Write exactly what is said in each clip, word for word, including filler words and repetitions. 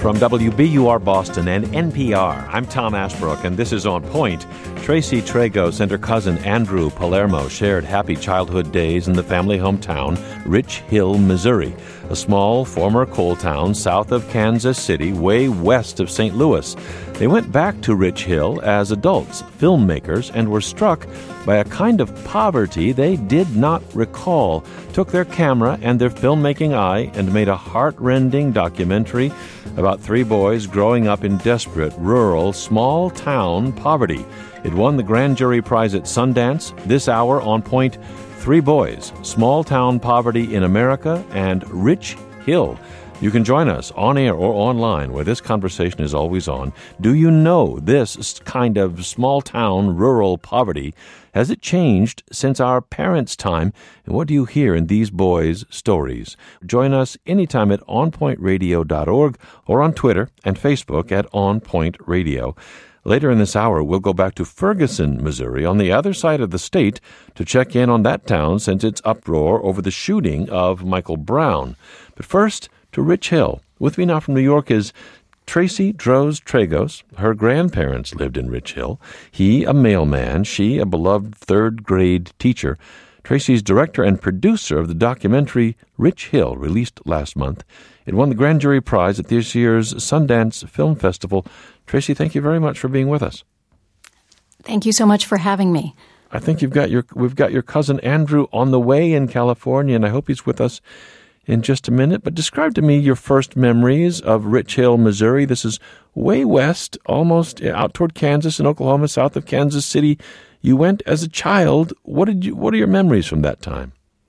From W B U R Boston and N P R, I'm Tom Ashbrook, and this is On Point. Tracy Tragos and her cousin Andrew Palermo shared happy childhood days in the family hometown, Rich Hill, Missouri, a small former coal town south of Kansas City, way west of Saint Louis. They went back to Rich Hill as adults, filmmakers, and were struck by a kind of poverty they did not recall, took their camera and their filmmaking eye and made a heart-rending documentary about three boys growing up in desperate, rural, small-town poverty. It won the Grand Jury Prize at Sundance. This hour, On Point, Three Boys, Small-Town Poverty in America, and Rich Hill. You can join us on air or online, where this conversation is always on. Do you know this kind of small-town, rural poverty? Has it changed since our parents' time? And what do you hear in these boys' stories? Join us anytime at on point radio dot org or on Twitter and Facebook at On Point Radio. Later in this hour, we'll go back to Ferguson, Missouri, on the other side of the state, to check in on that town since its uproar over the shooting of Michael Brown. But first, to Rich Hill. With me now from New York is Tracy Droz Tragos. Her grandparents lived in Rich Hill. He, a mailman, she, a beloved third-grade teacher. Tracy's director and producer of the documentary Rich Hill, released last month. It won the Grand Jury Prize at this year's Sundance Film Festival. Tracy, thank you very much for being with us. Thank you so much for having me. I think you've got your we've got your cousin Andrew on the way in California, and I hope he's with us in just a minute. But describe to me your first memories of Rich Hill, Missouri. This is way west, almost out toward Kansas and Oklahoma, south of Kansas City. You went as a child. What did you? What are your memories from that time?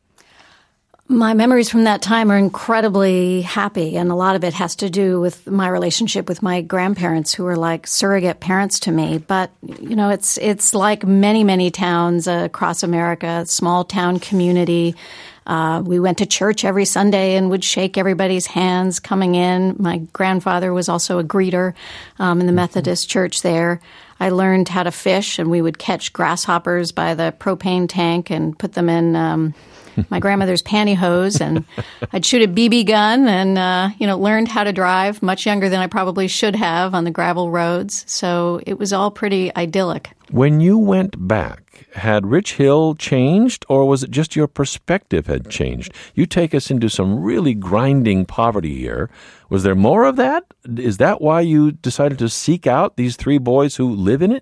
My memories from that time are incredibly happy, and a lot of it has to do with my relationship with my grandparents, who were like surrogate parents to me. But, you know, it's it's like many, many towns uh, across America, small town community. Uh, we went to church every Sunday and would shake everybody's hands coming in. My grandfather was also a greeter um, in the Methodist church there. I learned how to fish, and we would catch grasshoppers by the propane tank and put them in um, my grandmother's pantyhose, and I'd shoot a B B gun and, uh, you know, learned how to drive much younger than I probably should have on the gravel roads. So it was all pretty idyllic. When you went back, had Rich Hill changed, or was it just your perspective had changed? You take us into some really grinding poverty here. Was there more of that? Is that why you decided to seek out these three boys who live in it?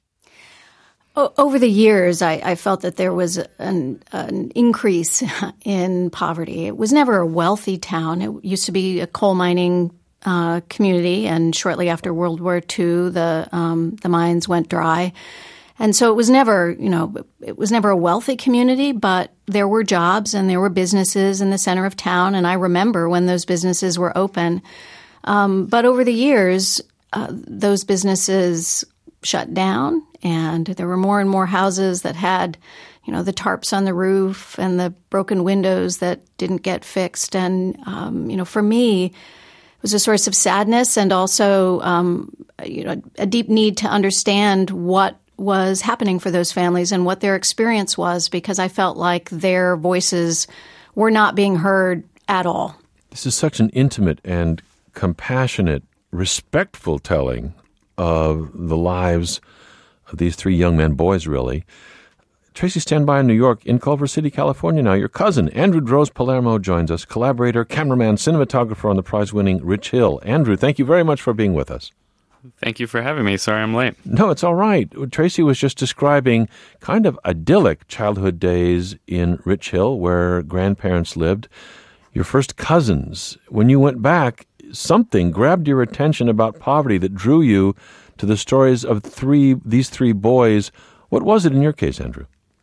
Over the years, I, I felt that there was an, an increase in poverty. It was never a wealthy town. It used to be a coal mining uh, community, and shortly after World War Two, the um, the mines went dry. And so it was never, you know, it was never a wealthy community, but there were jobs and there were businesses in the center of town. And I remember when those businesses were open. Um, but over the years, uh, those businesses shut down, and there were more and more houses that had, you know, the tarps on the roof and the broken windows that didn't get fixed. And, um, you know, for me, it was a source of sadness and also, um, you know, a deep need to understand what was happening for those families and what their experience was, because I felt like their voices were not being heard at all. This is such an intimate and compassionate, respectful telling of the lives of these three young men, boys, really. Tracy, stand by in New York, in Culver City, California now. Your cousin, Andrew Droz Palermo, joins us, collaborator, cameraman, cinematographer on the prize-winning Rich Hill. Andrew, thank you very much for being with us. Thank you for having me. Sorry I'm late. No, it's all right. Tracy was just describing kind of idyllic childhood days in Rich Hill, where grandparents lived. Your first cousins, when you went back, something grabbed your attention about poverty that drew you to the stories of three these three boys. What was it in your case, Andrew?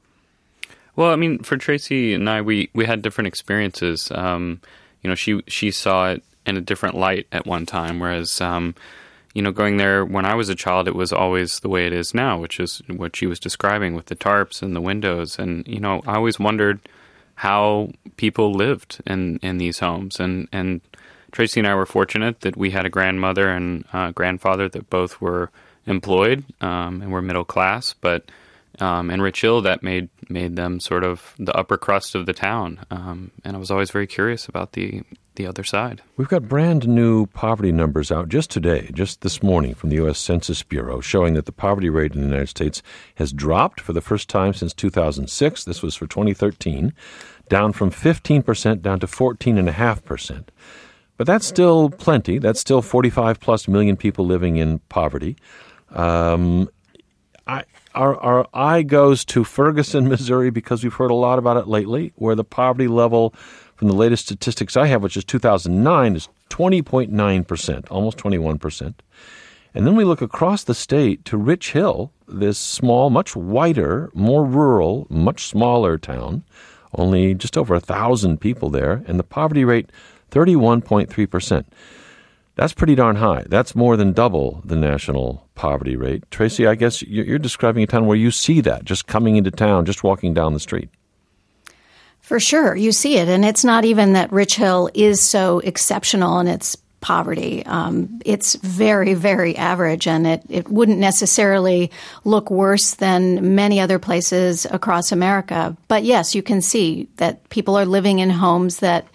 Well, I mean, for Tracy and I, we, we had different experiences. Um, you know, she she saw it in a different light at one time, whereas, um, you know, going there when I was a child, it was always the way it is now, which is what she was describing with the tarps and the windows. And, you know, I always wondered how people lived in, in these homes. And, and Tracy and I were fortunate that we had a grandmother and uh, grandfather that both were employed um, and were middle class. But um, in Rich Hill, that made made them sort of the upper crust of the town. Um, and I was always very curious about the the other side. We've got brand new poverty numbers out just today, just this morning from the U S Census Bureau, showing that the poverty rate in the United States has dropped for the first time since two thousand six. This was for twenty thirteen, down from fifteen percent down to fourteen point five percent. But that's still plenty. That's still forty-five plus million people living in poverty. Um, I, our, our eye goes to Ferguson, Missouri, because we've heard a lot about it lately, where the poverty level from the latest statistics I have, which is two thousand nine, is twenty point nine percent, almost twenty-one percent. And then we look across the state to Rich Hill, this small, much whiter, more rural, much smaller town, only just over a thousand people there, and the poverty rate, thirty-one point three percent. That's pretty darn high. That's more than double the national poverty rate. Tracy, I guess you're describing a town where you see that, just coming into town, just walking down the street. For sure, you see it. And it's not even that Rich Hill is so exceptional in its poverty. Um, it's very, very average, and it, it wouldn't necessarily look worse than many other places across America. But yes, you can see that people are living in homes that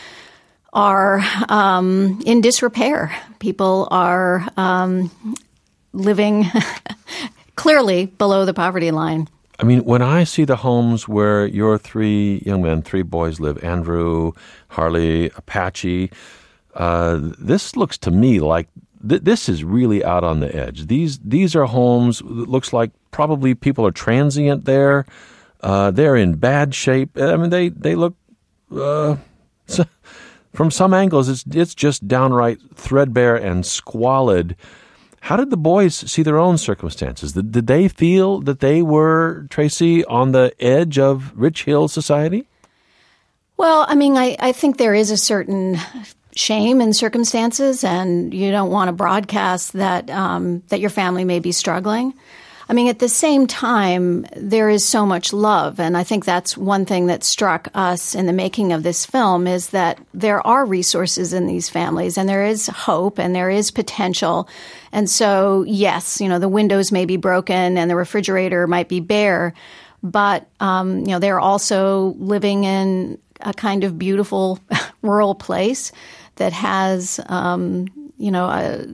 are um, in disrepair. People are um, living clearly below the poverty line. I mean, when I see the homes where your three young men, three boys live, Andrew, Harley, Apache, uh, this looks to me like th- this is really out on the edge. These these are homes, it looks like probably people are transient there. Uh, they're in bad shape. I mean, they, they look, uh, from some angles, it's it's just downright threadbare and squalid. How did the boys see their own circumstances? Did, did they feel that they were, Tracy, on the edge of Rich Hill society? Well, I mean, I, I think there is a certain shame in circumstances, and you don't want to broadcast that um, that your family may be struggling. I mean, at the same time, there is so much love, and I think that's one thing that struck us in the making of this film is that there are resources in these families, and there is hope, and there is potential. And so, yes, you know, the windows may be broken and the refrigerator might be bare, but, um, you know, they're also living in a kind of beautiful rural place that has, um, you know, a,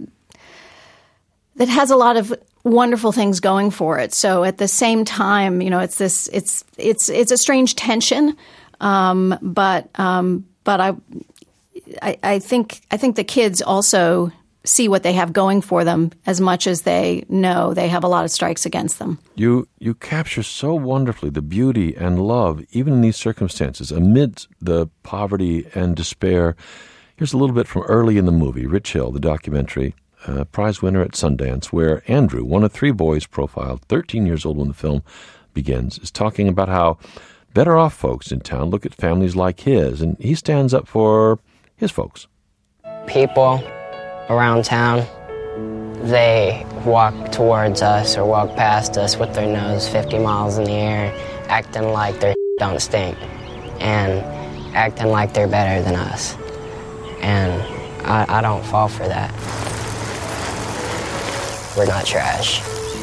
that has a lot of wonderful things going for it. So at the same time, you know, it's this, it's, it's, it's a strange tension. Um, but, um, but I, I, I think, I think the kids also see what they have going for them as much as they know they have a lot of strikes against them. You, you capture so wonderfully the beauty and love, even in these circumstances, amid the poverty and despair. Here's a little bit from early in the movie, Rich Hill, the documentary. Uh, prize winner at Sundance, where Andrew, one of three boys profiled, thirteen years old when the film begins, is talking about how better off folks in town look at families like his, and he stands up for his folks. People around town, they walk towards us or walk past us with their nose fifty miles in the air, acting like their don't stink, and acting like they're better than us. And I, I don't fall for that. We're not trash.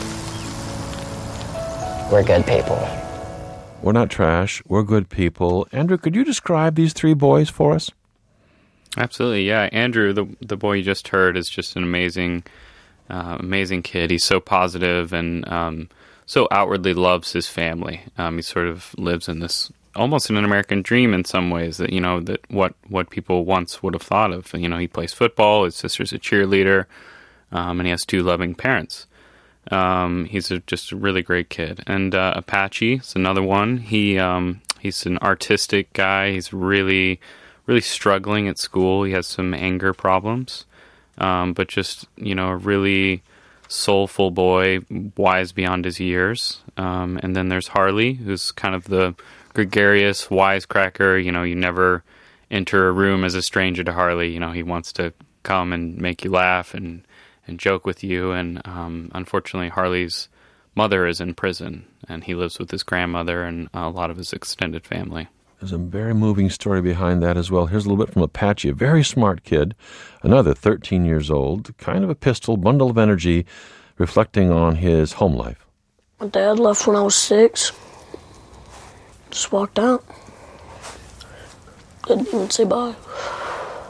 We're good people. We're not trash. We're good people. Andrew, could you describe these three boys for us? Absolutely, yeah. Andrew, the the boy you just heard, is just an amazing, uh, amazing kid. He's so positive and um, so outwardly loves his family. Um, he sort of lives in this almost in an American dream in some ways, that, you know, that what, what people once would have thought of. You know, he plays football, his sister's a cheerleader, um, and he has two loving parents. Um, he's a, just a really great kid. And uh, Apache is another one. He um, he's an artistic guy. He's really, really struggling at school. He has some anger problems, um, but just, you know, a really soulful boy, wise beyond his years. Um, and then there's Harley, who's kind of the gregarious wisecracker. You know, you never enter a room as a stranger to Harley. You know, he wants to come and make you laugh and and joke with you. And um, unfortunately, Harley's mother is in prison, and he lives with his grandmother and a lot of his extended family. There's a very moving story behind that as well. Here's a little bit from Apache, a very smart kid, another thirteen years old, kind of a pistol, bundle of energy, reflecting on his home life. My dad left when I was six. Just walked out. Didn't even say bye.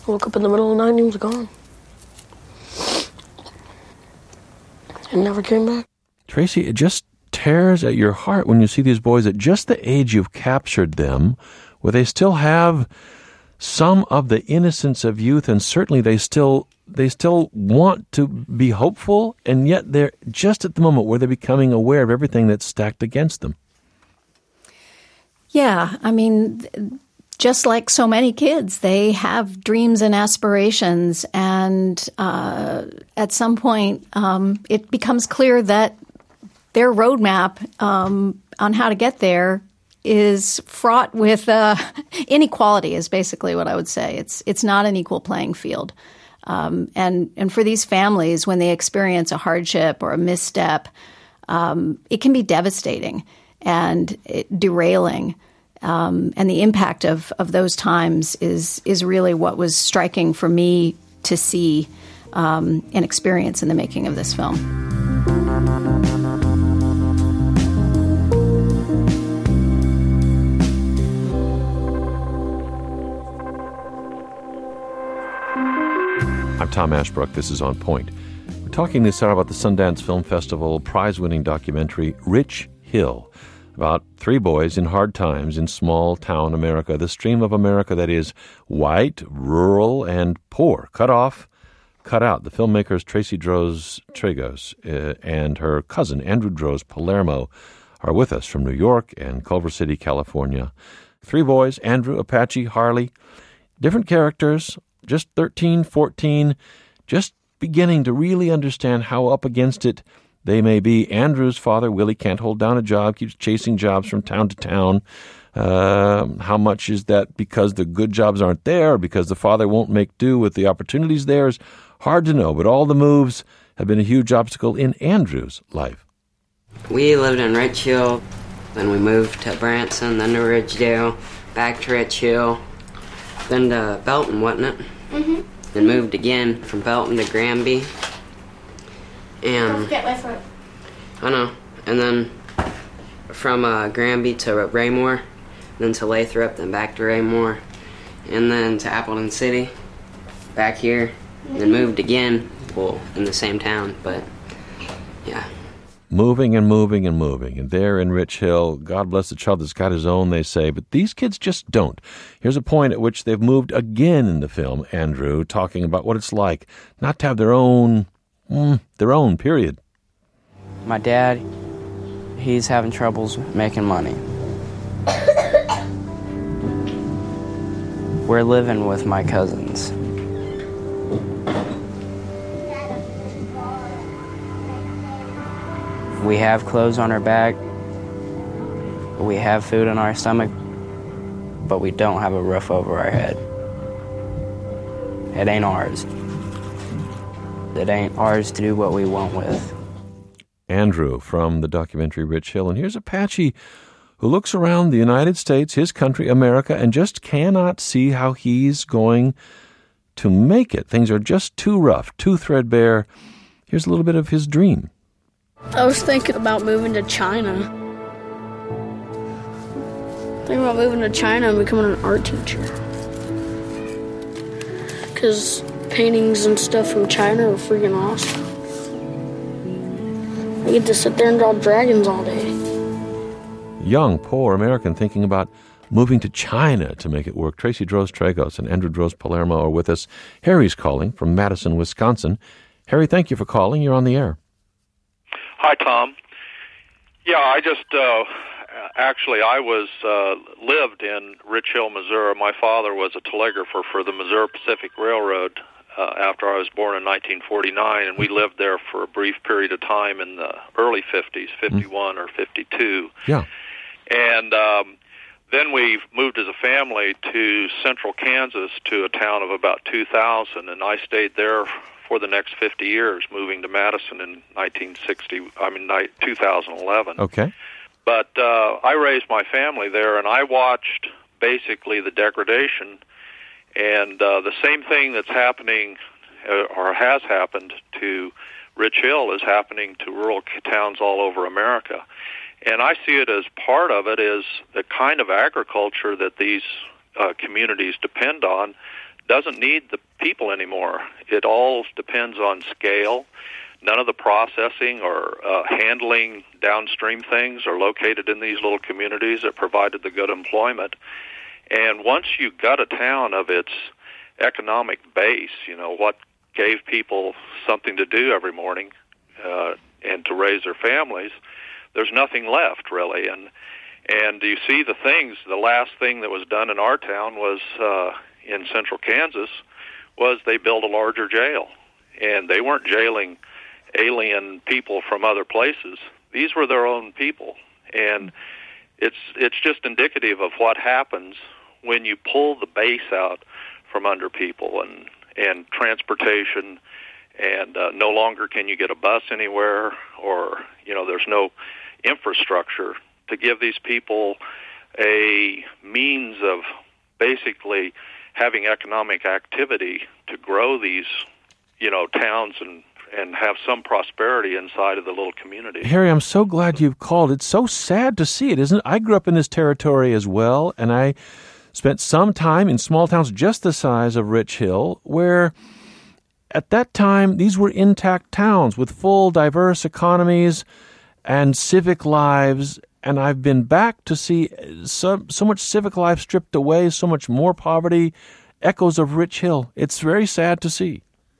Woke up in the middle of the night and he was gone. And never came back. Tracy, it just tears at your heart when you see these boys at just the age you've captured them, where they still have some of the innocence of youth, and certainly they still they still want to be hopeful, and yet they're just at the moment where they're becoming aware of everything that's stacked against them. Yeah, I mean, just like so many kids, they have dreams and aspirations, and uh, at some point um, it becomes clear that their roadmap um, on how to get there is fraught with uh, inequality, is basically what I would say. It's it's not an equal playing field. Um, and, and for these families, when they experience a hardship or a misstep, um, it can be devastating and it, derailing. Um, and the impact of, of those times is is really what was striking for me to see um, and experience in the making of this film. I'm Tom Ashbrook. This is On Point. We're talking this hour about the Sundance Film Festival prize-winning documentary Rich Hill, about three boys in hard times in small-town America, the stream of America that is white, rural, and poor, cut off, cut out. The filmmakers Tracy Droz Tragos uh, and her cousin Andrew Droz Palermo are with us from New York and Culver City, California. Three boys, Andrew, Apache, Harley, different characters, just thirteen, fourteen, just beginning to really understand how up against it they may be. Andrew's father, Willie, can't hold down a job, keeps chasing jobs from town to town. Uh, how much is that because the good jobs aren't there, or because the father won't make do with the opportunities there is hard to know, but all the moves have been a huge obstacle in Andrew's life. We lived in Rich Hill, then we moved to Branson, then to Ridgedale, back to Rich Hill, then to Belton, wasn't it? Mm-hmm. Then moved again from Belton to Granby. And Don't forget my foot. I know. And then from uh, Granby to Raymore, then to Lathrop, then back to Raymore, and then to Appleton City, back here, mm-hmm. Then moved again, well, in the same town, but yeah. Moving and moving and moving. And there in Rich Hill, God bless the child that's got his own, they say. But these kids just don't. Here's a point at which they've moved again in the film, Andrew, talking about what it's like not to have their own, mm, their own, period. My dad, he's having troubles making money. We're living with my cousins. We have clothes on our back, we have food in our stomach, but we don't have a roof over our head. It ain't ours. It ain't ours to do what we want with. Andrew from the documentary Rich Hill. And here's Apache, who looks around the United States, his country, America, and just cannot see how he's going to make it. Things are just too rough, too threadbare. Here's a little bit of his dream. I was thinking about moving to China. Thinking about moving to China and becoming an art teacher. Because paintings and stuff from China are freaking awesome. I get to sit there and draw dragons all day. Young, poor American thinking about moving to China to make it work. Tracy Droz Tragos and Andrew Droz Palermo are with us. Harry's calling from Madison, Wisconsin. Harry, thank you for calling. You're on the air. Hi, Tom. Yeah, I just, uh, actually, I was, uh, lived in Rich Hill, Missouri. My father was a telegrapher for the Missouri Pacific Railroad uh, after I was born in nineteen forty-nine, and we lived there for a brief period of time in the early fifties, fifty-one mm. or fifty-two. Yeah. And um, then we moved as a family to central Kansas to a town of about two thousand, and I stayed there for the next fifty years, moving to Madison in nineteen sixty, I mean, two thousand eleven. Okay. But uh, I raised my family there, and I watched basically the degradation, and uh, the same thing that's happening uh, or has happened to Rich Hill is happening to rural towns all over America. And I see it as part of it is the kind of agriculture that these uh, communities depend on doesn't need the people anymore. It all depends on scale. None of the processing or uh, handling downstream things are located in these little communities that provided the good employment. And once you gut a town of its economic base, you know, what gave people something to do every morning uh, and to raise their families, there's nothing left, really. And and you see the things, the last thing that was done in our town was uh, in central Kansas, was they built a larger jail. And they weren't jailing alien people from other places. These were their own people. And it's it's just indicative of what happens when you pull the base out from under people, and and transportation, and uh, no longer can you get a bus anywhere, or you know there's no infrastructure to give these people a means of basically having economic activity to grow these you know towns and and have some prosperity inside of the little community. Harry, I'm so glad you've called. It's so sad to see it, isn't it? I grew up in this territory as well, and I spent some time in small towns just the size of Rich Hill, where at that time these were intact towns with full, diverse economies and civic lives, and I've been back to see so, so much civic life stripped away, so much more poverty, echoes of Rich Hill. It's very sad to see.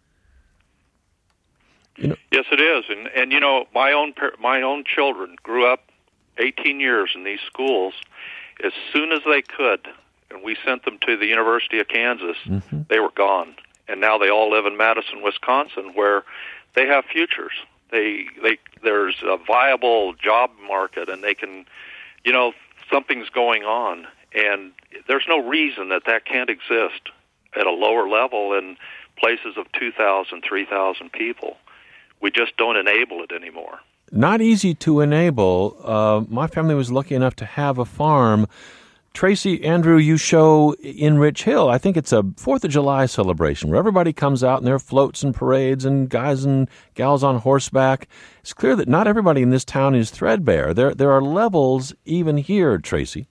You know, yes, it is, and and you know my own my own children grew up eighteen years in these schools. As soon as they could, and we sent them to the University of Kansas, mm-hmm. they were gone, and now they all live in Madison, Wisconsin, where they have futures. They they there's a viable job market, and they can, you know, something's going on, and there's no reason that that can't exist at a lower level in places of two thousand, three thousand people. We just don't enable it anymore. Not easy to enable. Uh, my family was lucky enough to have a farm. Tracy, Andrew, you show in Rich Hill, I think it's a fourth of July celebration where everybody comes out and there are floats and parades and guys and gals on horseback. It's clear that not everybody in this town is threadbare. There, there are levels even here, Tracy.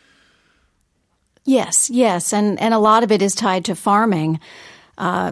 Yes, yes, and, and a lot of it is tied to farming. Uh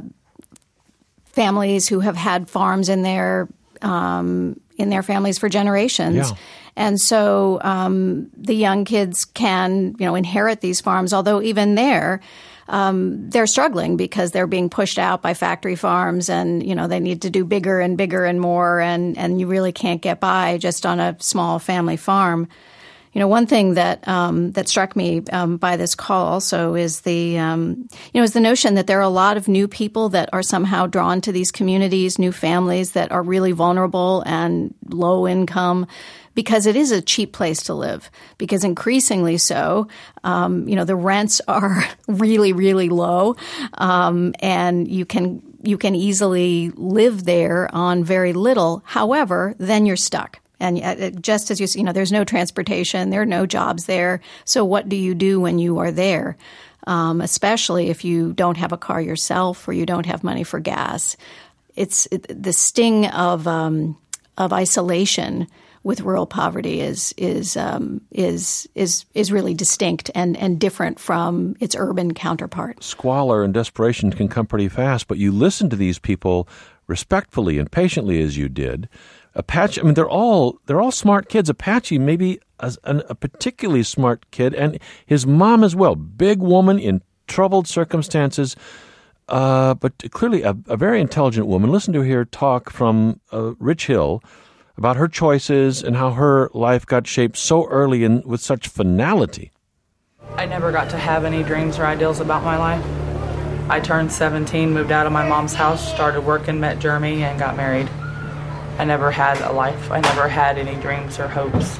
Families who have had farms in their um, in their families for generations, yeah. and so um, the young kids can you know inherit these farms. Although even there, um, they're struggling because they're being pushed out by factory farms, and you know they need to do bigger and bigger and more, and and you really can't get by just on a small family farm. You know, one thing that um, that struck me um, by this call also is the um, you know is the notion that there are a lot of new people that are somehow drawn to these communities, new families that are really vulnerable and low income, because it is a cheap place to live. Because increasingly so, um, you know, the rents are really, really low, um, and you can you can easily live there on very little. However, then you're stuck. And just as you you know, there's no transportation, there are no jobs there. So what do you do when you are there, um, especially if you don't have a car yourself or you don't have money for gas? It's it, the sting of um, of isolation with rural poverty is is um, is is is really distinct and, and different from its urban counterpart. Squalor and desperation can come pretty fast, but you listen to these people respectfully and patiently as you did. Apache, I mean, they're all they're all smart kids. Apache, maybe a, a particularly smart kid, and his mom as well. Big woman in troubled circumstances, uh, but clearly a, a very intelligent woman. Listen to her talk from uh, Rich Hill about her choices and how her life got shaped so early and with such finality. I never got to have any dreams or ideals about my life. I turned seventeen, moved out of my mom's house, started working, met Jeremy, and got married. I never had a life. I never had any dreams or hopes.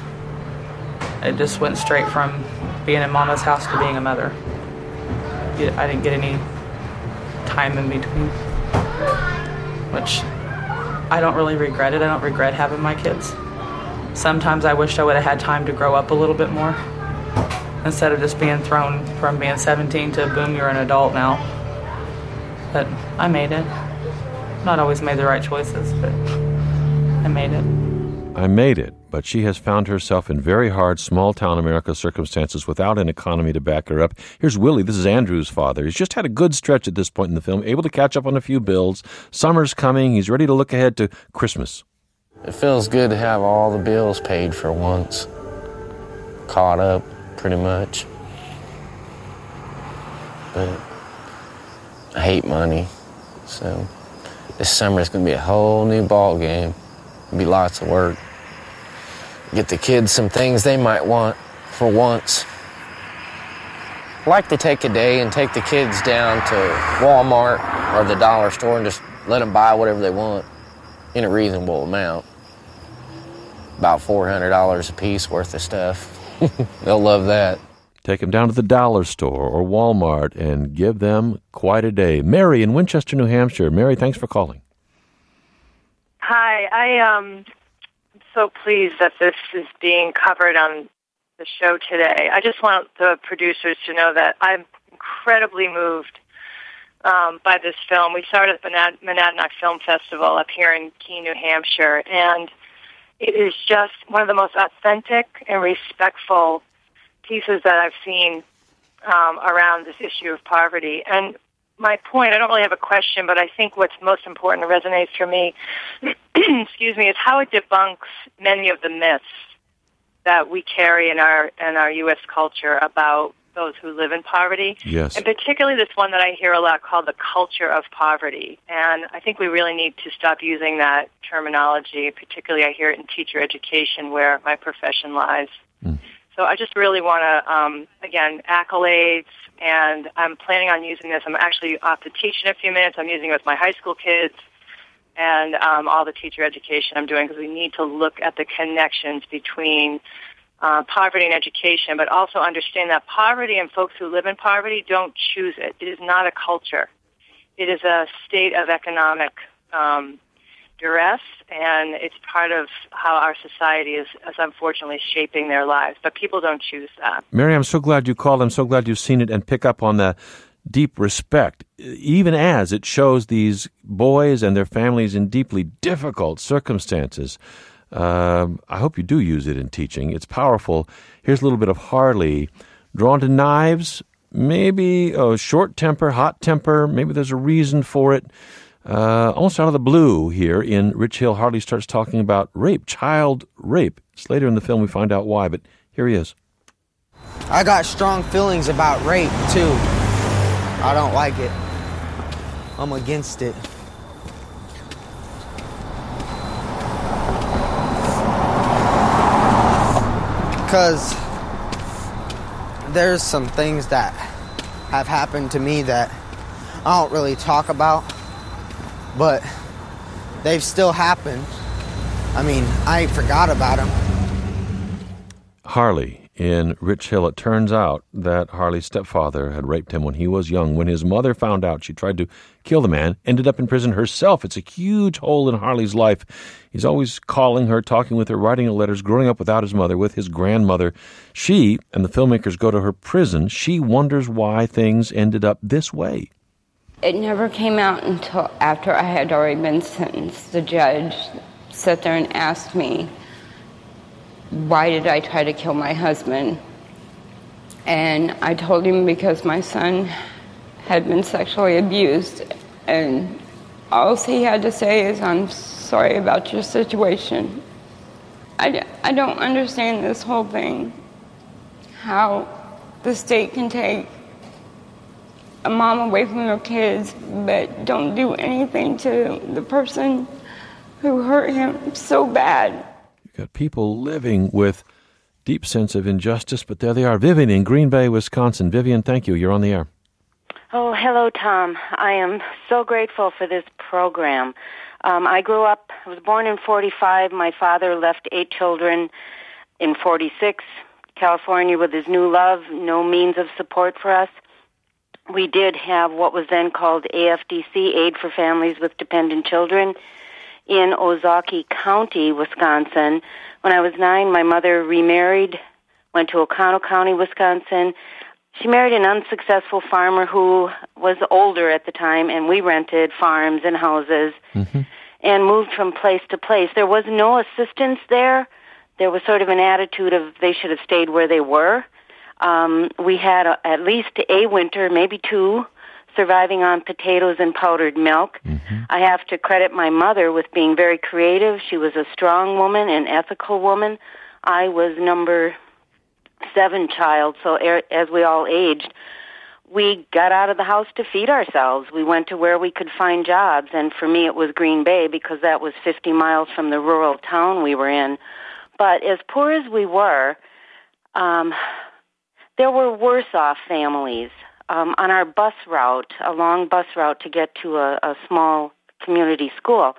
It just went straight from being in Mama's house to being a mother. I didn't get any time in between, which I don't really regret it. I don't regret having my kids. Sometimes I wish I would have had time to grow up a little bit more instead of just being thrown from being seventeen to boom, you're an adult now. But I made it. Not always made the right choices, but I made it. I made it. but she has found herself in very hard small-town America circumstances without an economy to back her up. Here's Willie. This is Andrew's father. He's just had a good stretch at this point in the film, able to catch up on a few bills. Summer's coming. He's ready to look ahead to Christmas. It feels good to have all the bills paid for once. Caught up, pretty much. But I hate money, so this summer is going to be a whole new ball game. It'll be lots of work. Get the kids some things they might want for once. I like to take a day and take the kids down to Walmart or the dollar store and just let them buy whatever they want in a reasonable amount. About four hundred dollars a piece worth of stuff. They'll love that. Take them down to the dollar store or Walmart and give them quite a day. Mary in Winchester, New Hampshire. Mary, thanks for calling. Hi, I um, am so pleased that this is being covered on the show today. I just want the producers to know that I'm incredibly moved um, by this film. We started at the Monadnock Film Festival up here in Keene, New Hampshire, and it is just one of the most authentic and respectful pieces that I've seen um, around this issue of poverty. And my point, I don't really have a question, but I think what's most important and resonates for me, excuse me, is how it debunks many of the myths that we carry in our in our U S culture about those who live in poverty. Yes. And particularly this one that I hear a lot called the culture of poverty. And I think we really need to stop using that terminology. Particularly I hear it in teacher education where my profession lies. Mm. So I just really want to, um, again, accolades, and I'm planning on using this. I'm actually off to teach in a few minutes. I'm using it with my high school kids and um, all the teacher education I'm doing because we need to look at the connections between uh, poverty and education, but also understand that poverty and folks who live in poverty don't choose it. It is not a culture. It is a state of economic um duress, and it's part of how our society is, is unfortunately shaping their lives. But people don't choose that. Mary, I'm so glad you called. I'm so glad you've seen it and pick up on the deep respect, even as it shows these boys and their families in deeply difficult circumstances. Um, I hope you do use it in teaching. It's powerful. Here's a little bit of Harley. Drawn to knives, maybe a short temper, hot temper, maybe there's a reason for it. Uh, almost out of the blue here in Rich Hill, Harley starts talking about rape, child rape. It's later in the film we find out why, but here he is. I got strong feelings about rape, too. I don't like it. I'm against it. Because there's some things that have happened to me that I don't really talk about. But they've still happened. I mean, I ain't forgot about them. Harley in Rich Hill. It turns out that Harley's stepfather had raped him when he was young. When his mother found out, she tried to kill the man, ended up in prison herself. It's a huge hole in Harley's life. He's always calling her, talking with her, writing her letters, growing up without his mother, with his grandmother. She and the filmmakers go to her prison. She wonders why things ended up this way. It never came out until after I had already been sentenced. The judge sat there and asked me, why did I try to kill my husband? And I told him because my son had been sexually abused. And all he had to say is, I'm sorry about your situation. I, I don't understand this whole thing. How the state can take a mom away from her kids, but don't do anything to the person who hurt him so bad. You've got people living with deep sense of injustice, but there they are. Vivian in Green Bay, Wisconsin. Vivian, thank you. You're on the air. Oh, hello, Tom. I am so grateful for this program. Um, I grew up, I was born in forty-five. My father left eight children in forty-six. California with his new love, no means of support for us. We did have what was then called A F D C, Aid for Families with Dependent Children, in Ozaukee County, Wisconsin. When I was nine, my mother remarried, went to Oconto County, Wisconsin. She married an unsuccessful farmer who was older at the time, and we rented farms and houses mm-hmm. and moved from place to place. There was no assistance there there was sort of an attitude of they should have stayed where they were. Um, we had a, at least a winter, maybe two, surviving on potatoes and powdered milk. Mm-hmm. I have to credit my mother with being very creative. She was a strong woman, an ethical woman. I was number seven child, so as we all aged, we got out of the house to feed ourselves. We went to where we could find jobs, and for me it was Green Bay because that was fifty miles from the rural town we were in. But as poor as we were, um, there were worse-off families. Um, on our bus route, a long bus route to get to a, a small community school,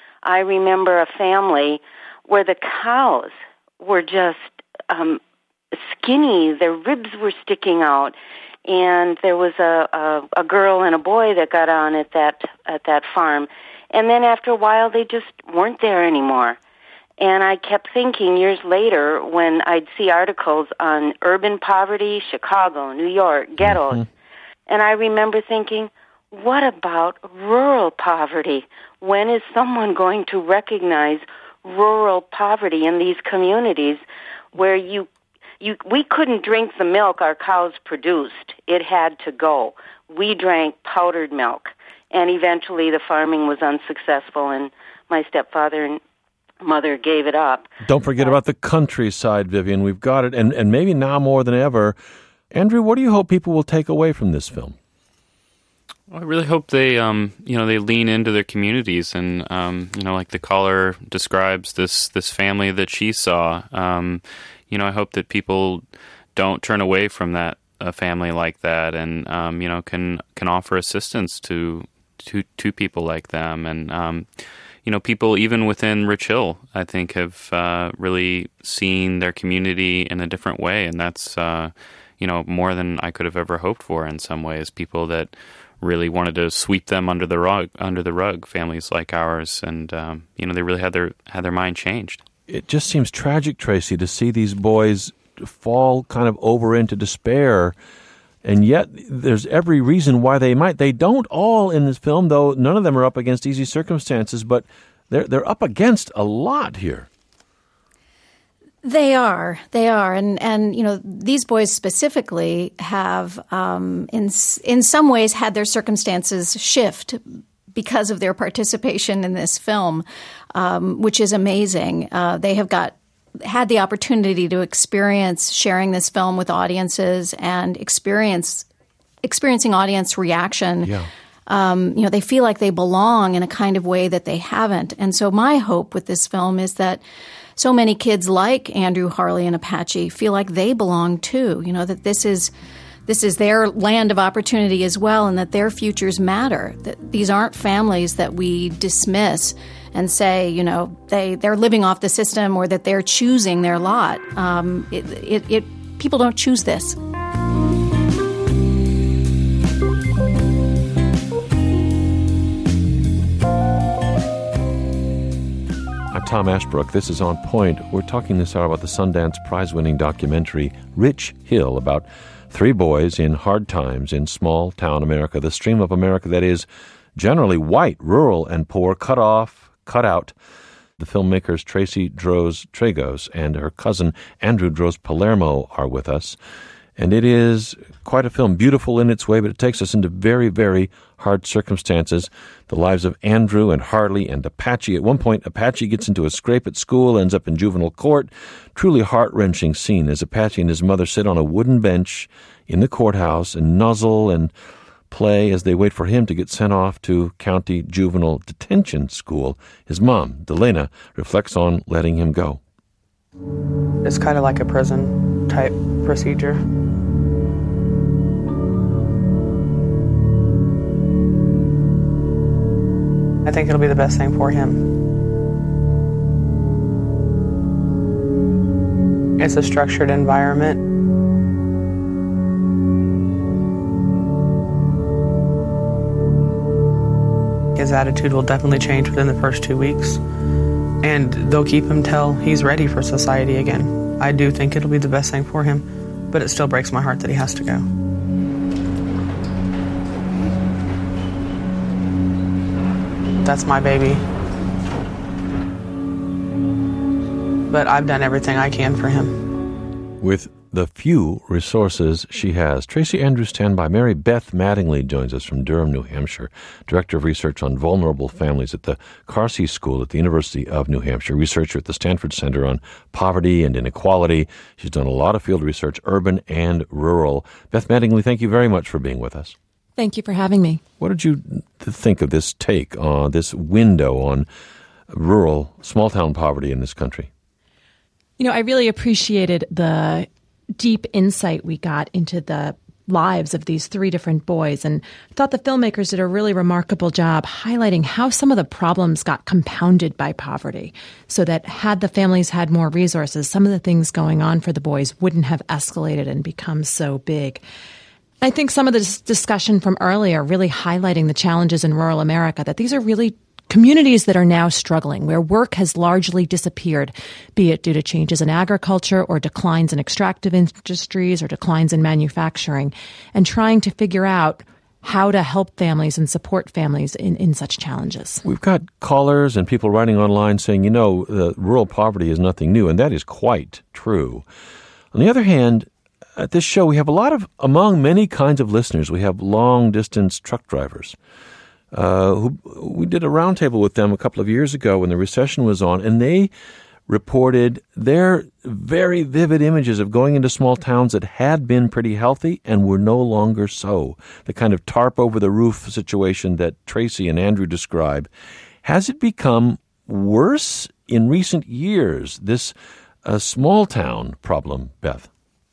I remember a family where the cows were just um, skinny. Their ribs were sticking out. And there was a, a, a girl and a boy that got on at that at that farm. And then after a while, they just weren't there anymore. And I kept thinking years later when I'd see articles on urban poverty, Chicago, New York, ghettos, mm-hmm. and I remember thinking, what about rural poverty? When is someone going to recognize rural poverty in these communities where you, you we couldn't drink the milk our cows produced. It had to go. We drank powdered milk. And eventually the farming was unsuccessful, and my stepfather and mother gave it up. Don't forget uh, about the countryside, Vivian. We've got it, and, and maybe now more than ever. Andrew, what do you hope people will take away from this film? Well, I really hope they, um, you know, they lean into their communities, and um, you know, like the caller describes this this family that she saw. Um, you know, I hope that people don't turn away from that a family like that, and um, you know, can can offer assistance to to to people like them, and um, you know, people even within Rich Hill, I think, have uh, really seen their community in a different way, and that's uh, you know, more than I could have ever hoped for. In some ways, people that really wanted to sweep them under the rug, under the rug, families like ours, and um, you know, they really had their had their mind changed. It just seems tragic, Tracy, to see these boys fall kind of over into despair, and yet there's every reason why they might. They don't all in this film, though. None of them are up against easy circumstances, but they're they're up against a lot here. They are, they are, and and you know, these boys specifically have, um, in in some ways, had their circumstances shift because of their participation in this film, um, which is amazing. Uh, they have got had the opportunity to experience sharing this film with audiences and experience experiencing audience reaction. Yeah. Um, you know, they feel like they belong in a kind of way that they haven't, and so my hope with this film is that so many kids like Andrew, Harley, and Apache feel like they belong too. You know, that this is this is their land of opportunity as well, and that their futures matter. That these aren't families that we dismiss and say, you know, they they're living off the system or that they're choosing their lot. Um, it, it, it people don't choose this. I'm Tom Ashbrook. This is On Point. We're talking this hour about the Sundance Prize-winning documentary Rich Hill, about three boys in hard times in small-town America, the stream of America that is generally white, rural, and poor, cut off, cut out. The filmmakers Tracy Droz Tragos and her cousin Andrew Droz Palermo are with us. And it is quite a film, beautiful in its way, but it takes us into very, very hard circumstances. The lives of Andrew and Harley and Apache. At one point, Apache gets into a scrape at school, ends up in juvenile court. Truly heart-wrenching scene as Apache and his mother sit on a wooden bench in the courthouse and nuzzle and play as they wait for him to get sent off to county juvenile detention school. His mom, Delena, reflects on letting him go. It's kind of like a prison-type procedure. I think it'll be the best thing for him. It's a structured environment. His attitude will definitely change within the first two weeks. And they'll keep him till he's ready for society again. I do think it'll be the best thing for him, but it still breaks my heart that he has to go. That's my baby. but I've done everything I can for him. With the few resources she has. Tracy Andrews, stand by. Mary Beth Mattingly joins us from Durham, New Hampshire, Director of Research on Vulnerable Families at the Carsey School at the University of New Hampshire, researcher at the Stanford Center on Poverty and Inequality. She's done a lot of field research, urban and rural. Beth Mattingly, thank you very much for being with us. Thank you for having me. What did you think of this take on this window on rural, small-town poverty in this country? You know, I really appreciated the deep insight we got into the lives of these three different boys, and I thought the filmmakers did a really remarkable job highlighting how some of the problems got compounded by poverty, so that had the families had more resources, some of the things going on for the boys wouldn't have escalated and become so big. I think some of the discussion from earlier really highlighting the challenges in rural America, that these are really communities that are now struggling, where work has largely disappeared, be it due to changes in agriculture or declines in extractive industries or declines in manufacturing, and trying to figure out how to help families and support families in, in such challenges. We've got callers and people writing online saying, you know, uh, rural poverty is nothing new, and that is quite true. On the other hand, at this show, we have a lot of, among many kinds of listeners, we have long-distance truck drivers. Uh, who, we did a roundtable with them a couple of years ago when the recession was on, and they reported their very vivid images of going into small towns that had been pretty healthy and were no longer so. The kind of tarp over the roof situation that Tracy and Andrew describe. Has it become worse in recent years, this uh, small town problem, Beth?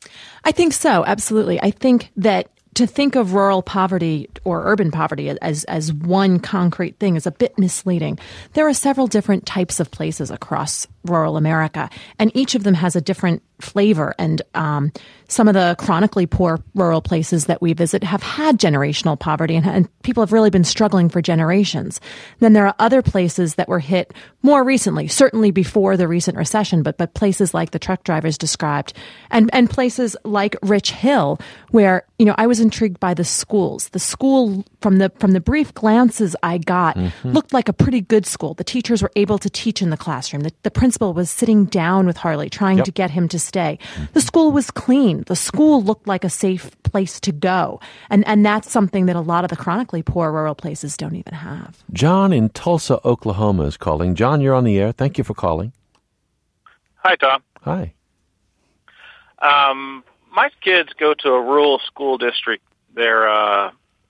I think so, absolutely. I think that to think of rural poverty or urban poverty as as one concrete thing is a bit misleading. There are several different types of places across rural America, and each of them has a different flavor. And um, some of the chronically poor rural places that we visit have had generational poverty, and, and people have really been struggling for generations. Then there are other places that were hit more recently, certainly before the recent recession, but but places like the truck drivers described, and and places like Rich Hill, where, you know, I was intrigued by the schools. The school, from the from the brief glances I got, mm-hmm. looked like a pretty good school. The teachers were able to teach in the classroom. The, the principal was sitting down with Harley, trying yep. to get him to stay. The school was clean. The school looked like a safe place to go. And and that's something that a lot of the chronically poor rural places don't even have. John in Tulsa, Oklahoma is calling. John, you're on the air. Thank you for calling. Hi, Tom. Hi. Um, my kids go to a rural school district. They're, uh,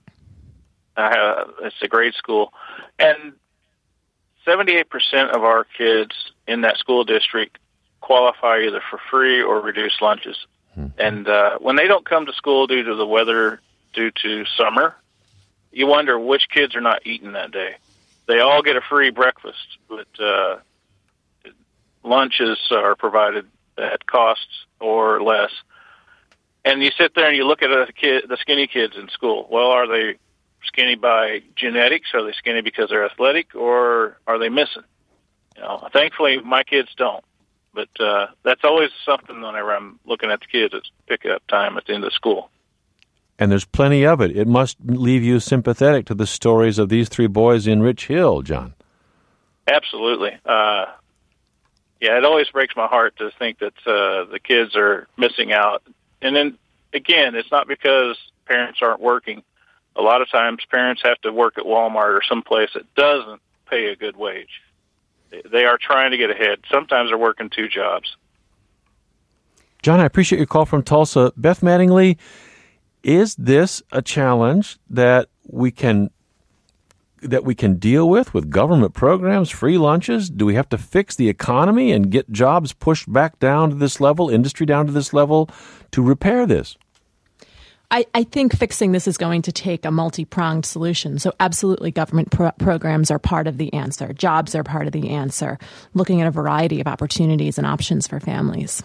uh, it's a grade school. And seventy-eight percent of our kids in that school district qualify either for free or reduced lunches. Hmm. And uh, when they don't come to school due to the weather, due to summer, you wonder which kids are not eating that day. They all get a free breakfast, but uh, lunches are provided at costs or less. And you sit there and you look at the, kid, the skinny kids in school. Well, are they skinny by genetics? Are they skinny because they're athletic, or are they missing? You know, thankfully, my kids don't. But uh, that's always something whenever I'm looking at the kids. It's pick-up time at the end of school. And there's plenty of it. It must leave you sympathetic to the stories of these three boys in Rich Hill, John. Absolutely. Uh, yeah, it always breaks my heart to think that uh, the kids are missing out. And then, again, it's not because parents aren't working. A lot of times parents have to work at Walmart or someplace that doesn't pay a good wage. They are trying to get ahead. Sometimes they're working two jobs. John, I appreciate your call from Tulsa. Beth Mattingly, is this a challenge that we can that we can deal with with government programs, free lunches? Do we have to fix the economy and get jobs pushed back down to this level, industry down to this level, to repair this? I, I think fixing this is going to take a multi-pronged solution. So absolutely, government pro- programs are part of the answer. Jobs are part of the answer. Looking at a variety of opportunities and options for families.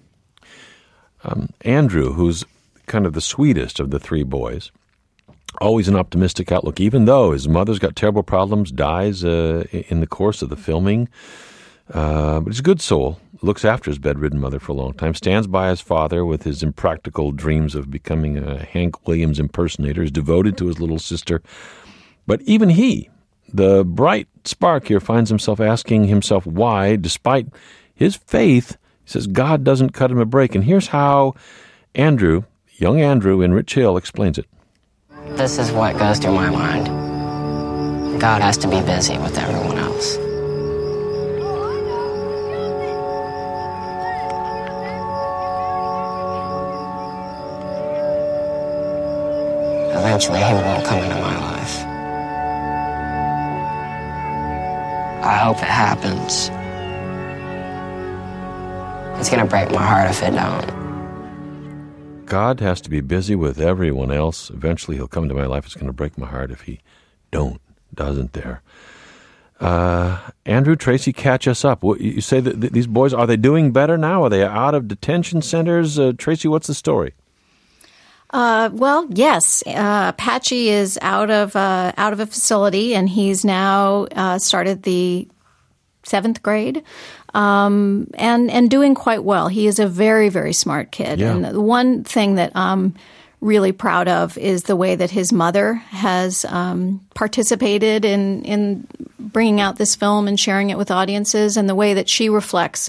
Um, Andrew, who's kind of the sweetest of the three boys, always an optimistic outlook, even though his mother's got terrible problems, dies uh, in the course of the filming. Uh, but he's a good soul, looks after his bedridden mother for a long time, stands by his father with his impractical dreams of becoming a Hank Williams impersonator, is devoted to his little sister. But even he, the bright spark here, finds himself asking himself why, despite his faith, he says God doesn't cut him a break. And here's how Andrew, young Andrew in Rich Hill, explains it. This is what goes through my mind. God has to be busy with everyone else. Eventually, he won't come into my life. I hope it happens. It's gonna break my heart if it don't. God has to be busy with everyone else. Eventually, he'll come into my life. It's going to break my heart if he don't, doesn't there? Uh, Andrew, Tracy, catch us up. You say that these boys, are they doing better now? Are they out of detention centers? Uh, Tracy, what's the story? Uh, well, yes. Uh, Apache is out of uh, out of a facility, and he's now uh, started the seventh grade, um, and and doing quite well. He is a very, very smart kid. Yeah. And the one thing that I'm really proud of is the way that his mother has um, participated in in bringing out this film and sharing it with audiences, and the way that she reflects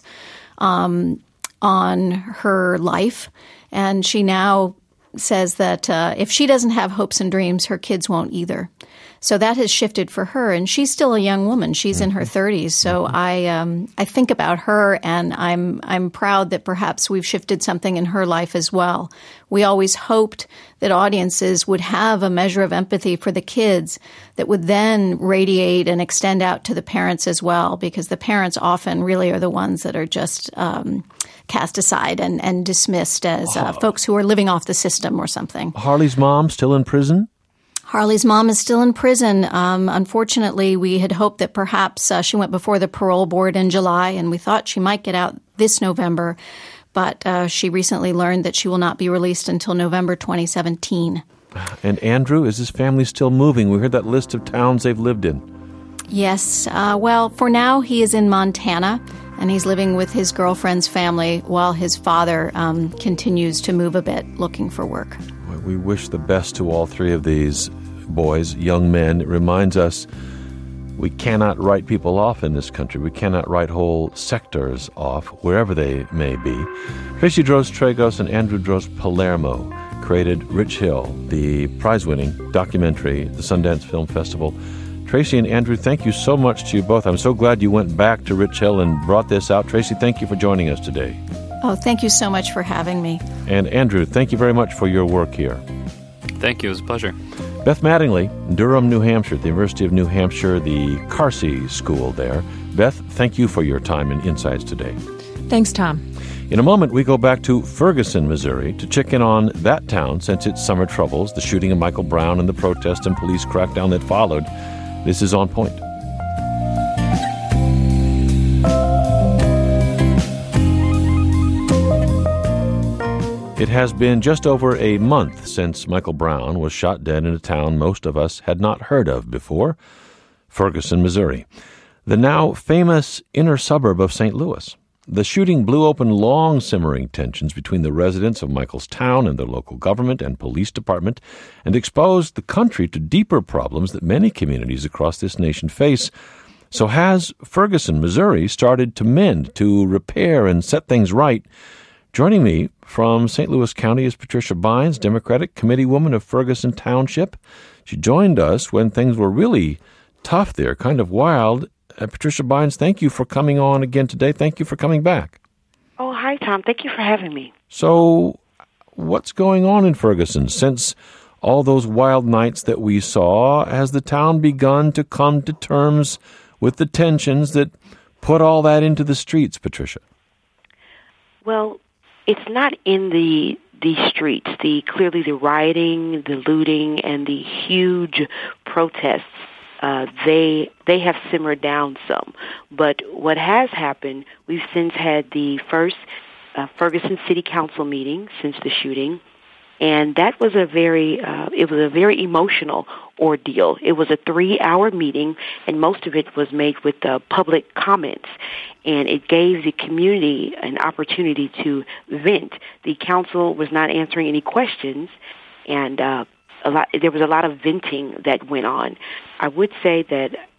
um, on her life. And she now says that uh, if she doesn't have hopes and dreams, her kids won't either. So that has shifted for her, and she's still a young woman. She's in her thirties. So I um, I think about her, and I'm I'm proud that perhaps we've shifted something in her life as well. We always hoped that audiences would have a measure of empathy for the kids that would then radiate and extend out to the parents as well, because the parents often really are the ones that are just um, cast aside and, and dismissed as uh, folks who are living off the system or something. Harley's mom still in prison? Harley's mom is still in prison. Um, unfortunately, we had hoped that perhaps uh, she went before the parole board in July, and we thought she might get out this November. But uh, she recently learned that she will not be released until November twenty seventeen. And Andrew, is his family still moving? We heard that list of towns they've lived in. Yes. Uh, well, for now, he is in Montana, and he's living with his girlfriend's family while his father um, continues to move a bit, looking for work. We wish the best to all three of these boys, young men. It reminds us we cannot write people off in this country. We cannot write whole sectors off, wherever they may be. Tracy Droz-Tragos and Andrew Droz-Palermo created Rich Hill, the prize-winning documentary at the Sundance Film Festival. Tracy and Andrew, thank you so much to you both. I'm so glad you went back to Rich Hill and brought this out. Tracy, thank you for joining us today. Oh, thank you so much for having me. And Andrew, thank you very much for your work here. Thank you. It was a pleasure. Beth Mattingly, Durham, New Hampshire, at the University of New Hampshire, the Carsey School there. Beth, thank you for your time and insights today. Thanks, Tom. In a moment, we go back to Ferguson, Missouri, to check in on that town since its summer troubles, the shooting of Michael Brown and the protest and police crackdown that followed. This is On Point. It has been just over a month since Michael Brown was shot dead in a town most of us had not heard of before, Ferguson, Missouri, the now famous inner suburb of Saint Louis. The shooting blew open long simmering tensions between the residents of Michael's town and their local government and police department, and exposed the country to deeper problems that many communities across this nation face. So has Ferguson, Missouri, started to mend, to repair and set things right? Joining me from Saint Louis County is Patricia Bynes, Democratic Committeewoman of Ferguson Township. She joined us when things were really tough there, kind of wild. Uh, Patricia Bynes, thank you for coming on again today. Thank you for coming back. Oh, hi, Tom. Thank you for having me. So, what's going on in Ferguson? Since all those wild nights that we saw, has the town begun to come to terms with the tensions that put all that into the streets, Patricia? Well, it's not in the the streets. The clearly the rioting, the looting, and the huge protests. Uh, they they have simmered down some. But what has happened, we've since had the first uh, Ferguson City Council meeting since the shooting, and that was a very uh, it was a very emotional ordeal. It was a three-hour meeting, and most of it was made with uh, public comments, and it gave the community an opportunity to vent. The council was not answering any questions, and uh, a lot there was a lot of venting that went on. I would say that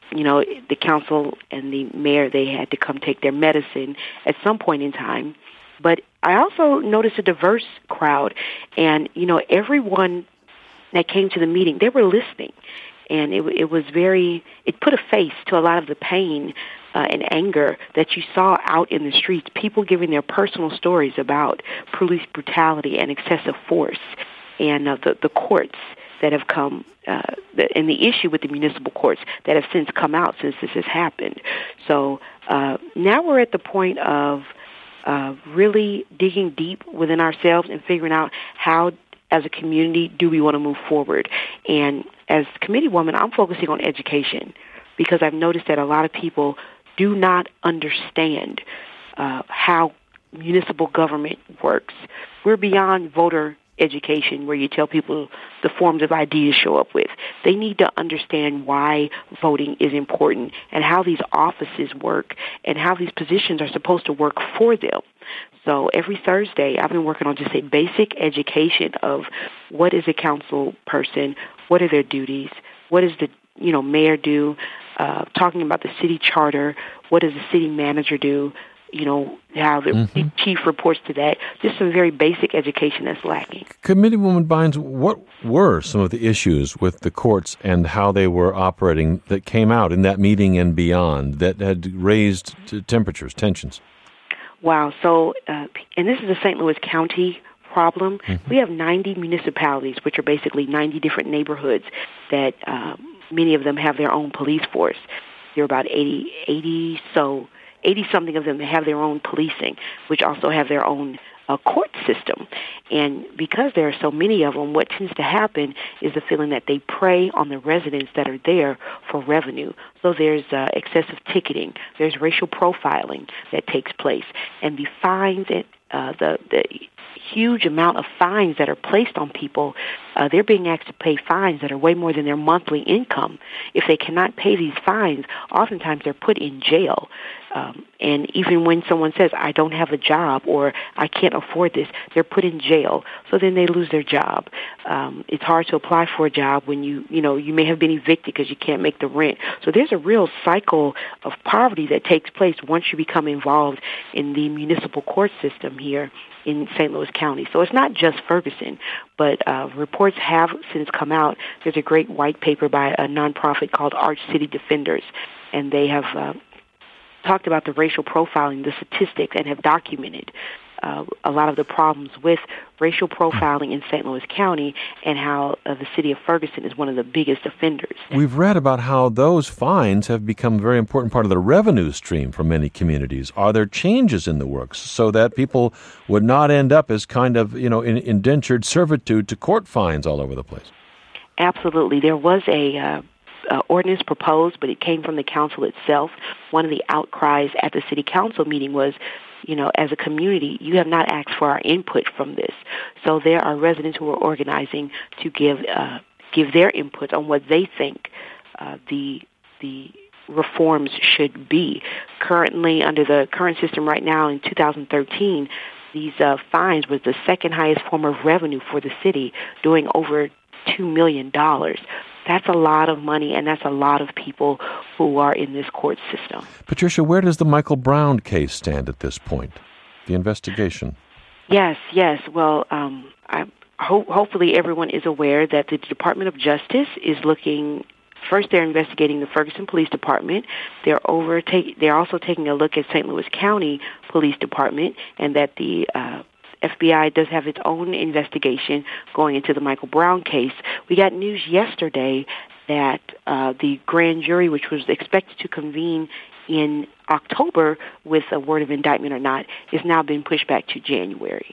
you know, the council and the mayor, they had to come take their medicine at some point in time. But I also noticed a diverse crowd, and, you know, everyone that came to the meeting, they were listening. And it, it was very, it put a face to a lot of the pain uh, and anger that you saw out in the streets, people giving their personal stories about police brutality and excessive force, and uh, the, the courts that have come, uh, the, and the issue with the municipal courts that have since come out since this has happened. So uh, now we're at the point of uh, really digging deep within ourselves and figuring out how, as a community, do we want to move forward. And as committee woman, I'm focusing on education, because I've noticed that a lot of people do not understand uh, how municipal government works. We're beyond voter education, where you tell people the forms of I D to show up with. They need to understand why voting is important and how these offices work and how these positions are supposed to work for them. So every Thursday, I've been working on just a basic education of what is a council person, what are their duties, what does the you know mayor do, uh, talking about the city charter, what does the city manager do, you know, how the mm-hmm. chief reports to that. Just some very basic education that's lacking. Committeewoman Bynes, what were some of the issues with the courts and how they were operating that came out in that meeting and beyond that had raised t- temperatures, tensions? Wow. So, uh, and this is a Saint Louis County problem. Mm-hmm. We have ninety municipalities, which are basically ninety different neighborhoods that uh, many of them have their own police force. There are about eighty, eighty so eighty-something of them that have their own policing, which also have their own uh, court system. And because there are so many of them, what tends to happen is the feeling that they prey on the residents that are there for revenue. So there's uh, excessive ticketing. There's racial profiling that takes place. And the fines, and uh, the, the huge amount of fines that are placed on people, uh, they're being asked to pay fines that are way more than their monthly income. If they cannot pay these fines, oftentimes they're put in jail. Um, and even when someone says, I don't have a job or I can't afford this, they're put in jail. So then they lose their job. Um, it's hard to apply for a job when you, you know, you may have been evicted because you can't make the rent. So there's a real cycle of poverty that takes place once you become involved in the municipal court system here in Saint Louis County. So it's not just Ferguson, but uh, reports have since come out. There's a great white paper by a nonprofit called Arch City Defenders, and they have uh, talked about the racial profiling, the statistics, and have documented uh, a lot of the problems with racial profiling in Saint Louis County and how uh, the city of Ferguson is one of the biggest offenders. We've read about how those fines have become a very important part of the revenue stream for many communities. Are there changes in the works so that people would not end up as kind of, you know, in indentured servitude to court fines all over the place? Absolutely. There was a uh, Uh, ordinance proposed, but it came from the council itself. One of the outcries at the city council meeting was, you know, as a community, you have not asked for our input from this. So there are residents who are organizing to give uh, give their input on what they think uh, the the reforms should be. Currently, under the current system right now in two thousand thirteen, these uh, fines was the second highest form of revenue for the city, doing over two million dollars. That's a lot of money, and that's a lot of people who are in this court system. Patricia, where does the Michael Brown case stand at this point, the investigation? Yes, yes. Well, um, I ho- hopefully everyone is aware that the Department of Justice is looking. First, they're investigating the Ferguson Police Department. They're over. Take, they're also taking a look at Saint Louis County Police Department, and that the uh, F B I does have its own investigation going into the Michael Brown case. We got news yesterday that uh, the grand jury, which was expected to convene in October with a word of indictment or not, is now been pushed back to January.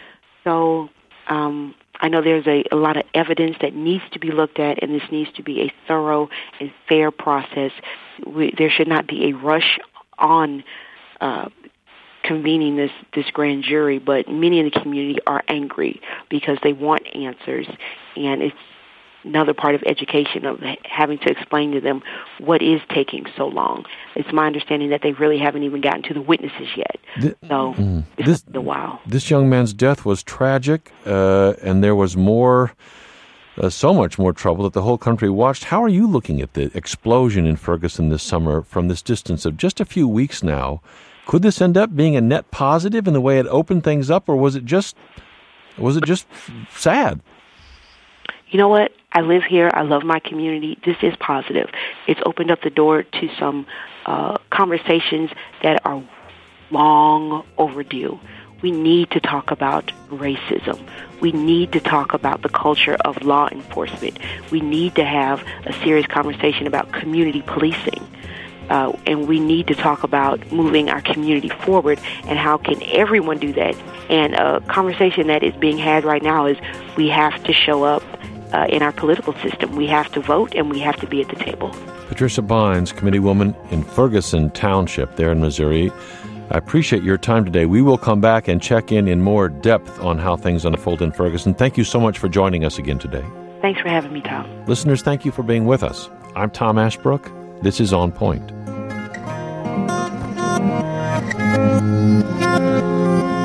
So um, I know there's a, a lot of evidence that needs to be looked at, and this needs to be a thorough and fair process. We, there should not be a rush on uh convening this, this grand jury, but many in the community are angry because they want answers, and it's another part of education of having to explain to them what is taking so long. It's my understanding that they really haven't even gotten to the witnesses yet. The, so mm, it's this, a while. This young man's death was tragic, uh, and there was more uh, so much more trouble that the whole country watched. How are you looking at the explosion in Ferguson this summer from this distance of just a few weeks now? Could this end up being a net positive in the way it opened things up, or was it just was it just sad? You know what? I live here. I love my community. This is positive. It's opened up the door to some uh, conversations that are long overdue. We need to talk about racism. We need to talk about the culture of law enforcement. We need to have a serious conversation about community policing. Uh, and we need to talk about moving our community forward and how can everyone do that. And a conversation that is being had right now is we have to show up uh, in our political system. We have to vote and we have to be at the table. Patricia Bynes, committeewoman in Ferguson Township there in Missouri. I appreciate your time today. We will come back and check in in more depth on how things unfold in Ferguson. Thank you so much for joining us again today. Thanks for having me, Tom. Listeners, thank you for being with us. I'm Tom Ashbrook. This is On Point.